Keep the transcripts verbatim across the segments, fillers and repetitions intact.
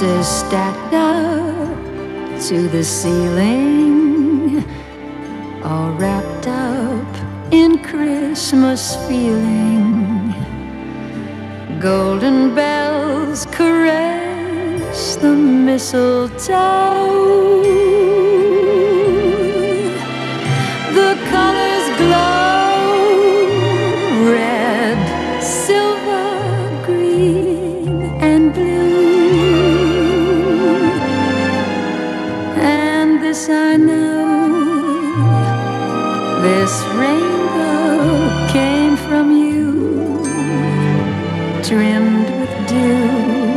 roses stacked up to the ceiling, all wrapped up in Christmas feeling. Golden bells caress the mistletoe. The colors glow, red, silver, green, and blue. And this I know, this rainbow came from you, trimmed with dew.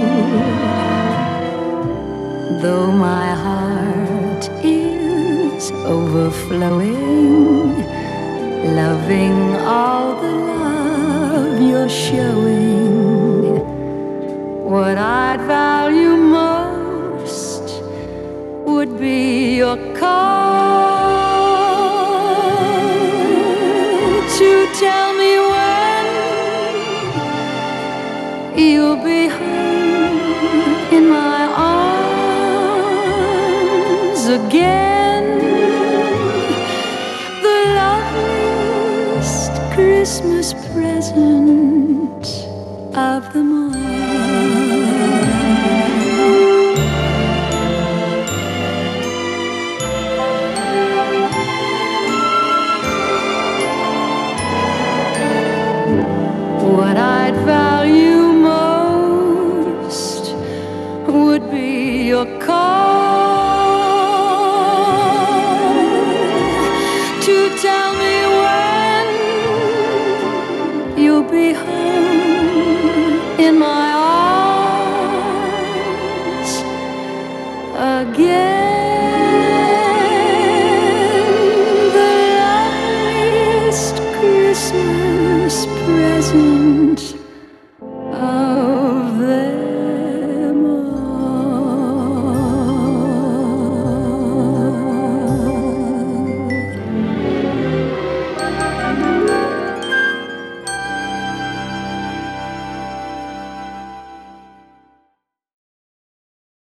Though my heart is overflowing, loving all the love you're showing, what I'd value most would be your call to tell me when you'll be home in my arms again. The loveliest Christmas present of them all. What I'd value most would be your call to tell me when you'll be home in my arms again. The loveliest Christmas present